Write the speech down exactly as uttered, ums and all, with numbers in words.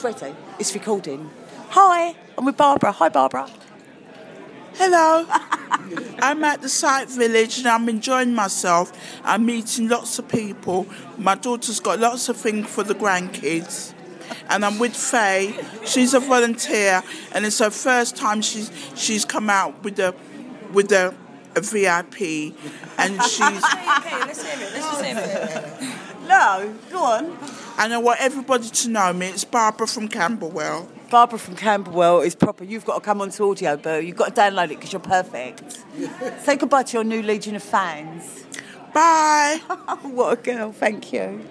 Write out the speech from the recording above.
Ready? It's recording. Hi, I'm with Barbara. Hi, Barbara. Hello. I'm at the Sight Village and I'm enjoying myself. I'm meeting lots of people. My daughter's got lots of things for the grandkids. And I'm with Faye. She's a volunteer and it's her first time she's she's come out with a with a, a V I P. And she's Let's hear it. Let's hear it. No, go on. And I want everybody to know me. It's Barbara from Camberwell. Barbara from Camberwell is proper. You've got to come onto Audio Boo. You've got to download it because you're perfect. Say goodbye to your new legion of fans. Bye. What a girl. Thank you.